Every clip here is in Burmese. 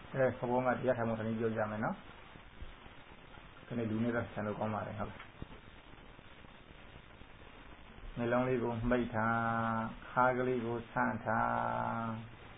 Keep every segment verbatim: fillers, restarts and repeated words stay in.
အဲခဘုံကတရားထိုင်မှုတိုင်းပြောကြမယ်နော်ခဏလူနေတာဆန်လို့ကောင်းပါတယ်ဟုတ်နှလုံးလေးကိုမှိတ်ထားခါကလေးကိုဆန့်ထား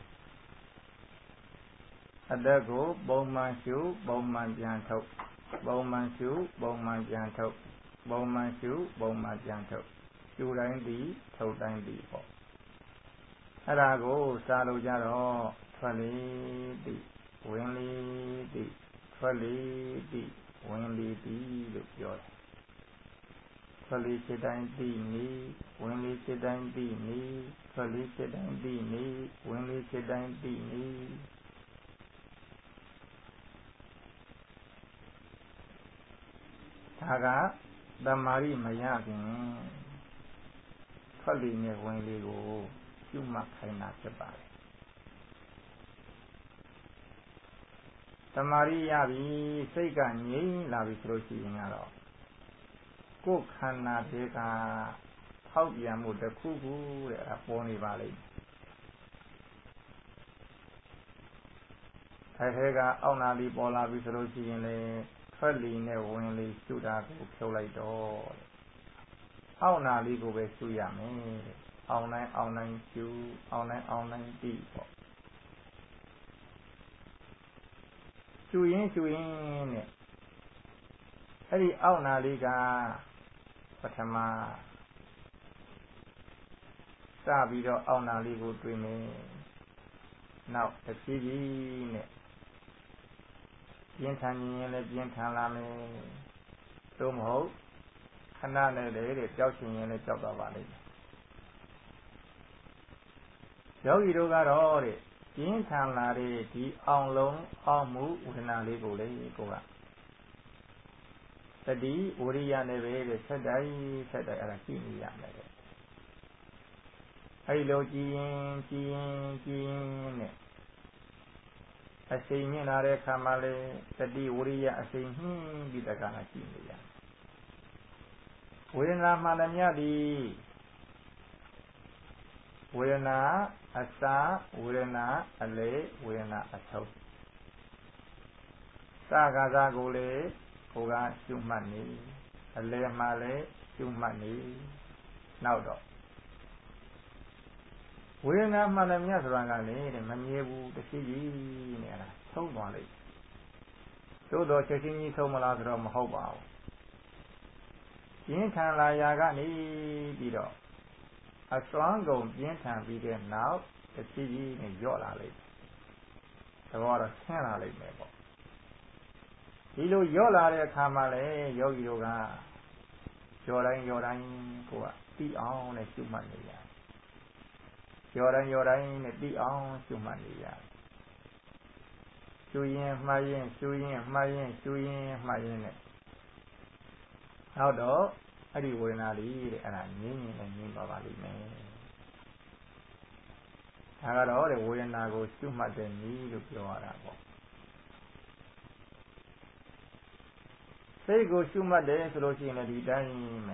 အသက်ကိုပုံမှန်ရှုပုံမှန်ပြန်ထုတ်ပုံမှန်ရှုပုံမှန်ပြန်ထုတ်ပုံမှန်ရှုပုံမှန်ပြန်ထုတ်ရှုတိုင်းသည်ထုတ်တိုင်းသည်ပေါ့အဲ့ဒါကိုစားလို့ကြတော့ထွက်လေသည်ဝင်လေသည်ထွက်လေသည်ဝင်လေသည်လို့ပြောတယ်ထွက်လေစိတ်တိုင်းသည်နေဝင်လေစိတ်တိုင်းသည်နေထွက်လေစိတ်တိုင်းသည်နေဝင်လေစိတ်တိုင်းသည်နေဒါကသမာဓိမရခင်ထွက်လေနဲ့ဝင်လေကိုပြုမှတ်ခိုင်းတာဖြစ်ပါတယ်သမာဓိရပြီစိတ်ကငြိမ်လာပြီဆိုလို့ရှိရင်ကတော့ကိုယ်ခန္ဓာတွေကထောက်ပြန်မှုတစ်ခုခုတဲ့အဲပေါ်နေပါလိမ့်အဲထဲကအောက်နာလီပေါ်လာပြီဆိုလို့ရှိရင်လေထွက်လီနဲ့ဝင်လီရှုတာကိုဖြုတ်လိုက်တော့အောက်နာလီကိုပဲရှုရမယ်အောင်းတိုင်းအောင်းတိုင်းရှုအောင်းတိုင်းအောင်းတိုင်းပြီးပေါ့ရှုရင်ရှုရင်နဲ့အဲ့ဒီအောက်နာလီကပထမစပြီးတော့အောက်နာလီကိုတွေ့မယ်နောက်တစ်ဖြည်းဖြည်းနဲ့ပြင်းထန်ရင်လည်းပြင်းထန်လာမယ်သို့မဟုတ်ခဏနဲ့လေတဲ့ကြောက်ရှင်ရင်လည်းကြောက်သွားပါလိမ့်မယ်ယောဂီတို့ကတော့တဲ့ပြင်းထန်လာတဲ့ဒီအောင်လုံးအောက်မှုဝေဒနာလေးကိုလေကိုကတတိဝရိယနဲ့ပဲတဲ့ဆက်တိုင်းဆက်တိုင်းအဲ့ဒါကြည့်နေရမယ်တဲ့အဲ့လိုကြည်ရင်ကြည်ရင်ကြည်ရင်နဲ့အစိမ်မြင့်လာတဲ့အခါမှာလေတတိဝရိယအစိမ်နှင်းပြီးတက္ကနာကြည့်နေရဝေဒနာမှန်သမျှသည်ဝေဒနာအစဝေဒနာအလေဝေဒနာအဆုံးစကားစားကိုလေကိုကရှုမှတ်နေအလေမှလည်းရှုမှတ်နေနောက်တော့ဝေဒနာမှန်သမျှဆိုတာကလေတဲ့မမြဲဘူးတစ်စီးကြီးနဲ့အဲ့ဒါသုံးသွားလိမ့်သို့တော့ချက်ချင်းကြီးသုံးမလားဆိုတော့မဟုတ်ပါဘူးပြင်းထန်လာရာကနေပြီးတော့အစွမ်းကုန်ပြင်းထန်ပြီးတဲ့နောက်တစ်စီးကြီးနဲ့ညော့လာလိမ့်သဘောတော့ဆင်းလာလိမ့်မယ်ပေါ့ဒီလိုညော့လာတဲ့အခါမှာလေယောဂီတို့ကကြော်တိုင်းကြော်တိုင်းကိုကသိအောင်နဲ့ရှုမှတ်နေရတယ်ကြော်တိုင်းကြော်တိုင်းနဲ့သိအောင်ရှုမှတ်နေရတယ်ရှုရင်မှားရင်ရှုရင်မှားရင်ရှုရင်မှားရင်နဲ့နောက်တော့အဲ့ဒီဝေဒနာလေးတဲ့အဲ့ဒါငြင်းရင်လည်းငြင်းပါပါလိမ့်မယ်ဒါကတော့တဲ့ဝေဒနာကိုရှုမှတ်တဲ့နည်းလို့ပြောရတာပေါ့စိတ်ကိုရှုမှတ်တယ်ဆိုလို့ရှိရင်လည်းဒီတိုင်းပဲ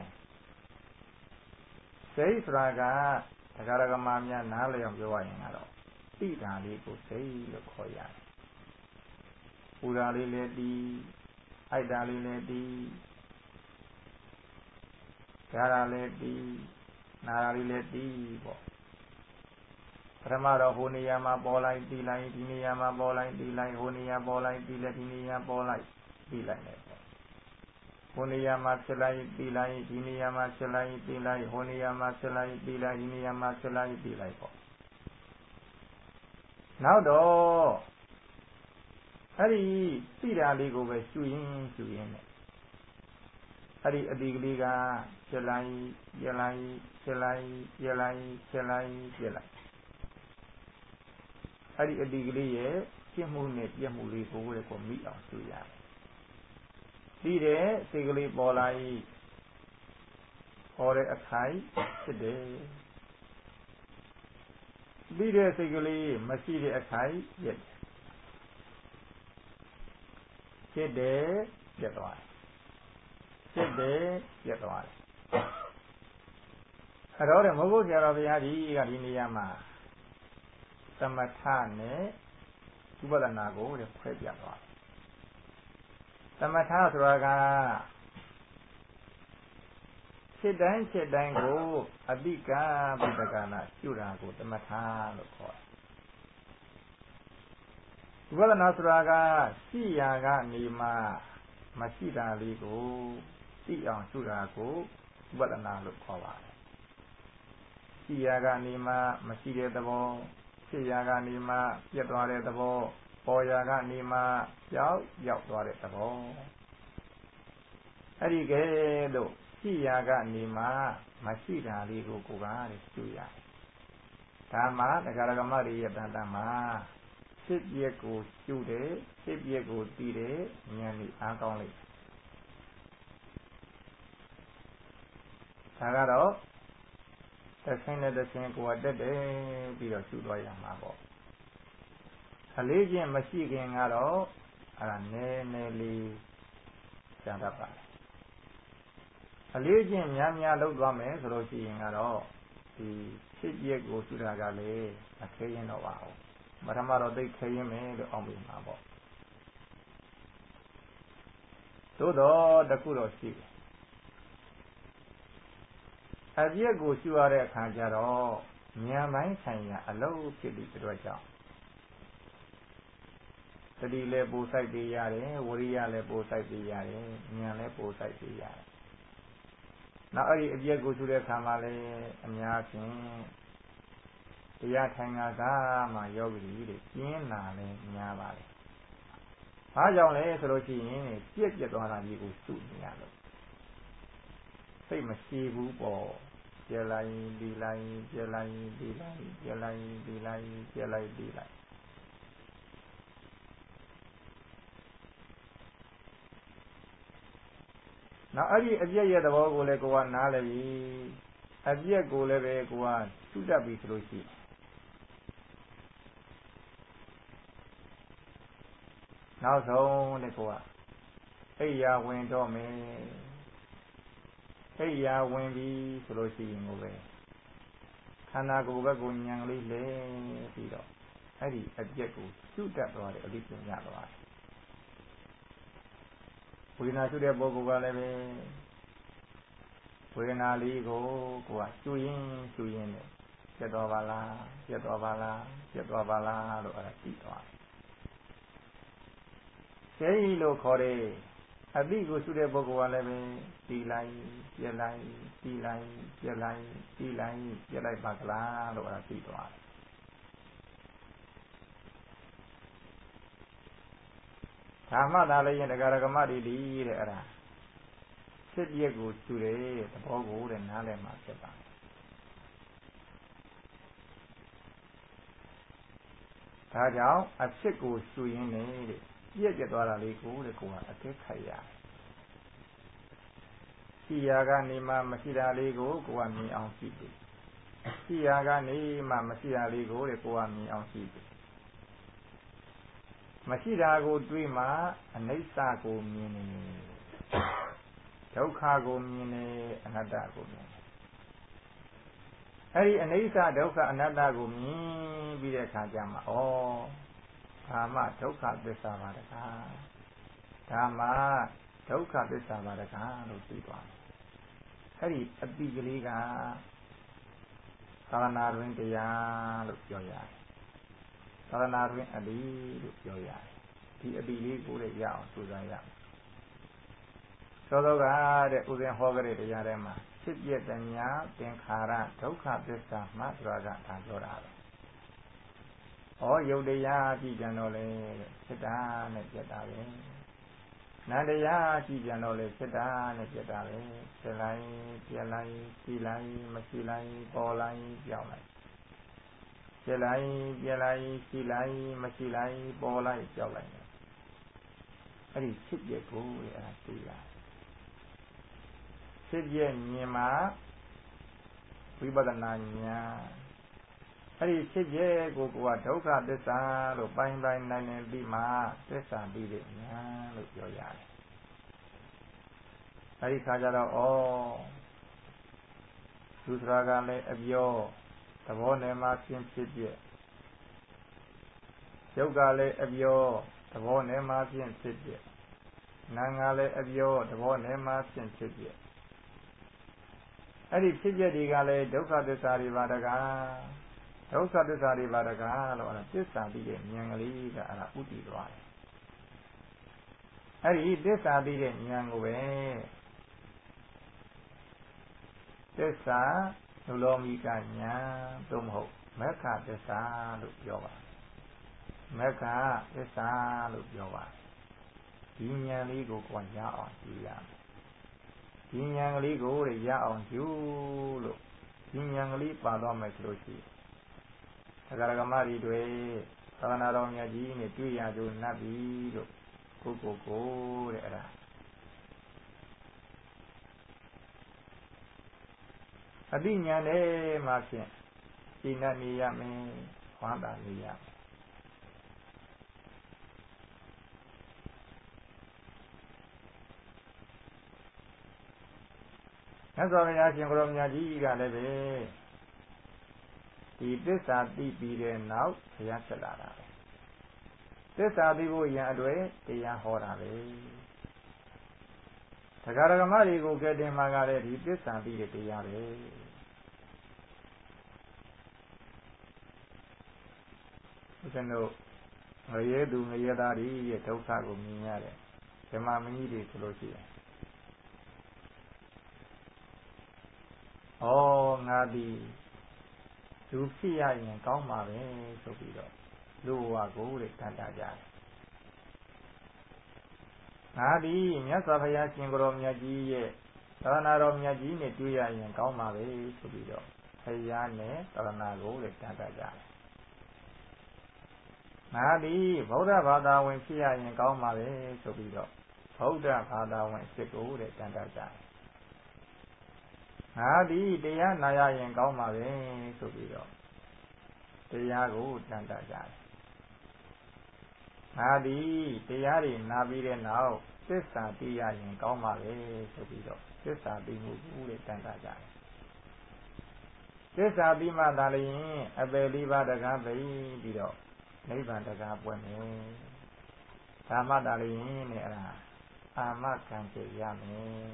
စိတ်ဆိုတာကတရားဓမ္မများနားလည်အောင်ပြောရရင်ကတော့တိတာလေးကိုစိတ်လို့ခေါ်ရတယ်ပူတာလေးလည်းတီးအိုက်တာလေးလည်းတီးကြားတာလည်းတီးနာတာလေးလည်းတီးပေါ့ပထမတော့ဟိုနေရာမှာပေါ်လိုက်တီးလိုက်ဒီနေရာမှာပေါ်လိုက်တီးလိုက်ဟိုနေရာပေါ်လိုက်တီးလိုက်ဒီနေရာပေါ်လိုက်တီးလိုက်တယ်ပေါ့ဟိုနေရာမှာဖြစ်လိုက်တီးလိုက်ဒီနေရာမှာဖြစ်လိုက်တီးလိုက်ဟိုနေရာမှာဖြစ်လိုက်တီးလိုက်ဒီနေရာမှာဖြစ်လိုက်တီးလိုက်ပေါ့နောက်တော့အဲ့ဒီသိတာလေးကိုပဲရှုရင်ရှုရင်နဲ့အဲ့ဒီအတိကလေးကဖြစ်လိုက်ပြလိုက်ဖြစ်လိုက်ပြလိုက်ဖြစ်လိုက်ပြလိုက်အဲ့ဒီအတိကလေးရဲ့ပြည့်မှုနဲ့ပြည့်မှုလေးကိုလည်းကိုမိအောင်ရှုရတယ်ပြီးတဲ့စိတ်ကလေးပေါ်လာ၏ပေါ်တဲ့အခိုက်ဖြစ်တယ်ပြီးတဲ့စိတ်ကလေးမရှိတဲ့အခိုက်ပြည့်ဖြစ်တယ်ပြတ်သွားတယ်ဖြစ်တယ်ပြတ်သွားတယ်အဲ့တော့မဟုတ်ဘူးဆရာတော်ဘုရားကြီးကဒီနေရာမှာသမထနဲ့ဥပဒနာကိုတဲ့ခွဲပြသွားသမထဆိုတာကစိတ်တိုင်းစိတ်တိုင်းကိုအတိကဘုဒ္ဓကနာရှုတာကိုသမထလို့ခေါ်တယ်ဥပဒနာဆိုတာကရှိရာကနေမှမရှိတာလေးကိုသိအောင်ရှုတာကိုဥပဒနာလို့ခေါ်ပါတယ်ရှိရာကနေမှမရှိတဲ့သဘောဖြစ်ရာကနေမှပြတ်သွားတဲ့သဘောပေါ်ရာကနေမှကြောက်ရောက်သွားတဲ့သဘောအဲ့ဒီကဲတော့ရှိရာကနေမှမရှိတာလေးကိုကိုယ်ကရှုရတယ်ဒါမှတရားဓမ္မတွေရဲ့တန်တမှာဖြစ်ပြက်ကိုရှုတယ်ဖြစ်ပြက်ကိုသိတယ်ဉာဏ်ဤအားကောင်းလိုက်ဒါကတော့တစ်ဆင်းနဲ့တစ်ဆင်းကိုယ်ကတက်တယ်ပြီးတော့ရှုသွားရမှာပေါ့အလေးချင်းမရှိခင်ကတော့အဲ့ဒါနည်းနည်းလေးရှားတတ်ပါတယ်အလေးချင်းများများလုပ်သွားမယ်ဆိုလို့ရှိရင်ကတော့ဒီဖြစ်ပြက်ကိုရှုတာကလည်းမခဲရင်တော့ပါဘူးပထမတော့သိခဲရင်မယ်လို့အောင်းပြီးမှာပေါ့သို့တော့တခုတော့ရှိတယ်အပြက်ကိုရှုရတဲ့အခါကျတော့ဉာဏ်ပိုင်းဆိုင်ရာအလုံးဖြစ်ပြီးအတွက်ကြောင့်တတိလည်းပို့ဆိုင်ပေးရတယ်ဝရိယလည်းပို့ဆိုင်ပေးရတယ်ဉာဏ်လည်းပို့ဆိုင်ပေးရတယ်နောက်အဲ့ဒီအပြက်ကိုရှုတဲ့အခါမှာလည်းအများဖြင့်တရားထိုင်ငါကမှယောဂီတွေကျင်းလာလဲများပါတယ်။ဘာကြောင့်လဲဆိုလို့ရှိရင်ပြက်ပြက်သွားတာကြီးကိုရှုနေရလို့စိတ်မရှိဘူးပေါ့ပြက်လိုက်ဒီလိုက်ပြက်လိုက်ဒီလိုက်ပြက်လိုက်ဒီလိုက်ပြက်လိုက်ဒီလိုက်နောက်အဲ့ဒီအပြက်ရဲ့သဘောကိုလည်းကိုကနားလည်ပြီအပြက်ကိုလည်းပဲကိုကရှုတတ်ပြီဆိုလို့ရှိရင်နောက်ဆုံးတဲ့ကိုကအိယာဝင်တော့မယ်အိယာဝင်ပြီဆိုလို့ရှိရင်ကိုပဲခန္ဓာကိုယ်ဘက်ကိုညံလေးလဲပြီးတော့အဲ့ဒီအပြက်ကိုရှုတတ်သွားတယ်အလိပညာသွားတယ်ဝေဒနာရှုတဲ့ပုဂ္ဂိုလ်ကလည်းပဲဝေဒနာလေးကိုကိုကရှုရင်းရှုရင်းနဲ့ပြတ်သွားပါလားပြတ်သွားပါလားပြတ်သွားပါလားလို့အဲ့ဒါသိသွားတယ်ကျေးလို့ခေါ်တယ်အတိကိုရှုတဲ့ပုဂ္ဂိုလ်ကလည်းပဲတီလိုက်ပြက်လိုက်တီလိုက်ပြက်လိုက်တီလိုက်ပြက်လိုက်ပါကလားလို့အဲ့ဒါသိသွားတယ်ဒါမှသာလည်းရင်တရားဓမ္မတွေဒီတဲ့အဲ့ဒါဖြစ်ပြက်ကိုရှုတယ်သဘောကိုတဲ့နားလည်မှာဖြစ်ပါတယ်ဒါကြောင့်အဖြစ်ကိုရှုရင်းနဲ့တဲ့ပြက်ပြက်သွားတာလေးကိုတဲ့ကိုကအသိခိုက်ရရှိရာကနေမှမရှိတာလေးကိုကိုကမြင်အောင်ကြည့်တယ်ရှိရာကနေမှမရှိတာလေးကိုတဲ့ကိုကမြင်အောင်ကြည့်တယ်မရှိတာကိုတွေးမှအနိစ္စကိုမြင်နေဒုက္ခကိုမြင်နေအနတ္တကိုမြင်အဲ့ဒီအနိစ္စဒုက္ခအနတ္တကိုမြင်ပြီးတဲ့အခါကျမှဩဒါမှဒုက္ခသစ္စာပါတကားဒါမှဒုက္ခသစ္စာပါတကားလို့သိသွားတယ်အဲ့ဒီအတိကလေးကသာသနာတွင်တရားလို့ပြောရတယ်သာသနာတွင်အတိလို့ပြောရတယ်ဒီအတိလေးကိုလည်းရအောင်ကြိုးစားရမယ်သောသောကတဲ့ဥစဉ်ဟောကြတဲ့တရားထဲမှာဖြစ်ပြတဲ့ညာသင်္ခါရဒုက္ခသစ္စာမှဆိုတာကဒါပြောတာပဲဩယုတ်တရားကြည့်ကြတော့လေဖြစ်တာနဲ့ပြတ်တာပဲနန္တရားကြည့်ကြတော့လေဖြစ်တာနဲ့ပြတ်တာပဲဖြစ်လိုက်ပြတ်လိုက်ရှိလိုက်မရှိလိုက်ပေါ်လိုက်ပြောင်းလိုက်ဖြစ်လိုက်ပြတ်လိုက်ရှိလိုက်မရှိလိုက်ပေါ်လိုက်ပြောင်းလိုက်အဲ့ဒီဖြစ်ပြကိုအဲ့ဒါသိရဖြစ်ပြမြင်မှာဝိပဿနာဉာဏ်အဲ့ဒီဖြစ်ပြကိုကဒုက္ခသစ္စာလို့ပိုင်းပိုင်းနိုင်နိုင်ပြီးမှသစ္စာပြီးတဲ့ဉာဏ်လို့ပြောရတယ်အဲ့ဒီခါကျတော့ဩသူစရာကလည်းအပြောသဘောနဲ့မှဖြစ်ဖြစ်ပြရုပ်ကလည်းအပြောသဘောနဲ့မှဖြင့်ဖြစ်ပြနာငါလည်းအပြောသဘောနဲ့မှဖြင့်ဖြစ်ပြအဲ့ဒီဖြစ်ပြတွေကလည်းဒုက္ခသစ္စာတွေပါတကားဒုက္ခသစ္စာတွေပါတကားလို့အဲ့ဒါသစ္စာသိတဲ့ဉာဏ်ကလေးကအဲ့ဒါဥတည်သွားတယ်အဲ့ဒီသစ္စာသိတဲ့ဉာဏ်ကိုပဲသစ္စာနုလောမိကဉာဏ်သို့မဟုတ်မက္ခသစ္စာလို့ပြောပါမက္ခသစ္စာလို့ပြောပါဒီဉာဏ်လေးကိုကိုယ်ရအောင်ကြည့်ရဒီဉာဏ်ကလေးကိုရအောင်ကြည့်လို့ဒီဉာဏ်ကလေးပါတော့မယ်ဆိုလို့ရှိရင်သက္ကရာကမတွေတွေသာသနာတော်မြတ်ကြီးနဲ့တွေ့ရကြနတ်ပြီလို့ကိုကိုကိုတဲ့အဲ့ဒါအတိညာနဲ့မှဖြင့်စိတ်နဲ့နေရမယ်ဝမ်းသာနေရမြတ်စွာဘုရားရှင်ကိုရောမြတ်ကြီးကလည်းပဲဒီသစ္စာသိပြီးတဲ့နောက်ဘုရားဆက်လာတာပဲသစ္စာသိဖို့ရန်အတွက်တရားဟောတာပဲတရားဓမ္မတွေကိုကဲတင်မှာကလည်းဒီသစ္စာသိတဲ့တရားပဲဦးဇင်းတို့ငရဲသူငရဲသားတွေရဲ့ဒုက္ခကိုမြင်ရတယ်ဓမ္မမင်းကြီးတွေဆိုလို့ရှိရင်ဩငါဒီလူဖြစ်ရရင်ကောင်းပါပဲဆိုပြီးတော့လူဘဝကိုတဲ့တန်တာကြတယ်ငါဒီမြတ်စွာဘုရားရှင်ကိုယ်တော်မြတ်ကြီးရဲ့သာသနာတော်မြတ်ကြီးနဲ့တွေ့ရရင်ကောင်းပါပဲဆိုပြီးတော့ဘုရားနဲ့သာသနာကိုတဲ့တန်တာကြတယ်ငါဒီဗုဒ္ဓဘာသာဝင်ဖြစ်ရရင်ကောင်းပါပဲဆိုပြီးတော့ဗုဒ္ဓဘာသာဝင်အစ်ကိုတဲ့တန်တာကြတယ်ငါဒီတရားနာရရင်ကောင်းပါပဲဆိုပြီးတော့တရားကိုတန်တာကြတယ်ငါဒီတရားတွေနာပြီးတဲ့နောက်သစ္စာသိရရင်ကောင်းပါပဲဆိုပြီးတော့သစ္စာသိမှုကိုတဲ့တန်တာကြတယ်သစ္စာသိမှသာလျှင်အပယ်လေးပါးတကားသိပြီးတော့နိဗ္ဗာန်တကားပွင့်မယ်ဒါမှသာလျှင်နဲ့အဲ့ဒါအာမခံစေရမယ်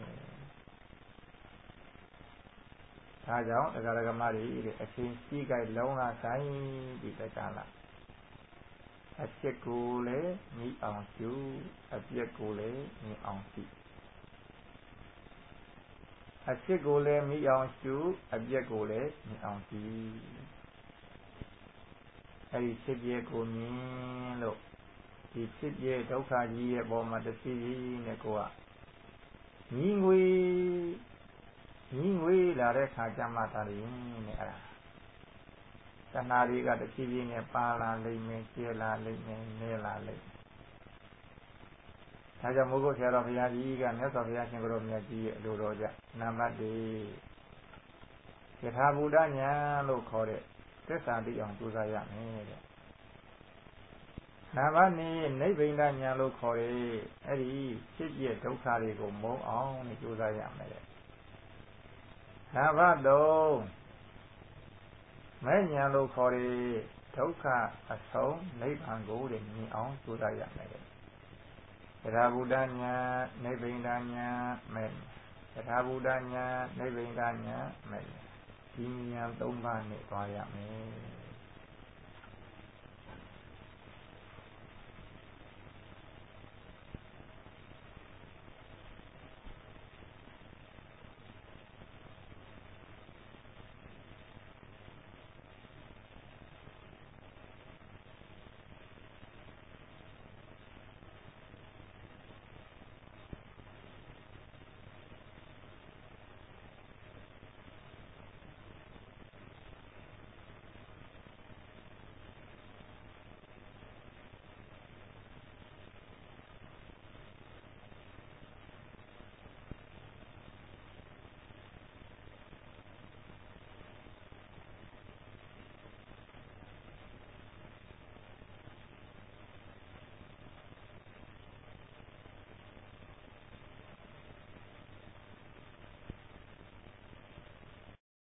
ဒါကြောင့်တရားဓမ္မတွေတဲ့အချင်းကြီးကြိုက်လုံးလာဆိုင်ဒီတက္ကလာအဖြစ်ကိုလည်းမိအောင်ရှုအပြစ်ကိုလည်းမိအောင်ရှုအဖြစ်ကိုလည်းမိအောင်ရှုအပြစ်ကိုလည်းမိအောင်ရှုအဲဒီဖြစ်ပြကိုမြင်လို့ဒီဖြစ်ပြဒုက္ခကြီးရဲ့ပေါ်မှာတစီးနဲ့ကိုကညီငွေညီငွေလာတဲ့ခါကျမှသာရင်နဲ့အဲ့ဒါတဏှာတွေကတဖြည်းဖြည်းနဲ့ပါလာလိမ့်မယ်ကျဲလာလိမ့်မယ်နဲလာလိမ့်ဒါကြောင့်မိုးကုတ်ဆရာတော်ဘုရားကြီးကမြတ်စွာဘုရားရှင်ကိုယ်တော်မြတ်ကြီးရဲ့အလိုတော်ကြနံပါတ်၄ယထာဘုဒ္ဓဉာဏ်လို့ခေါ်တဲ့သစ္စာသိအောင်ကြိုးစားရမယ်တဲ့နံပါတ်၄နိဗ္ဗိန္ဒဉာဏ်လို့ခေါ်တဲ့အဲ့ဒီဖြစ်ပြဒုက္ခတွေကိုမုံအောင်နဲ့ကြိုးစားရမယ်တဲ့နံပါတ်၃မဲ့ဉာဏ်လို့ခေါ်တဲ့ဒုက္ခအဆုံးနိဗ္ဗာန်ကိုတဲ့မြင်အောင်ကြိုးစားရမယ်တဲ့ယထာဘုဒ္ဓဉာဏ်နိဗ္ဗိန္ဒဉာဏ်မဲ့ယထာဘုဒ္ဓဉာဏ်နိဗ္ဗိန္ဒဉာဏ်မဲ့ဒီဉာဏ်၃ပါးနဲ့သွားရမယ်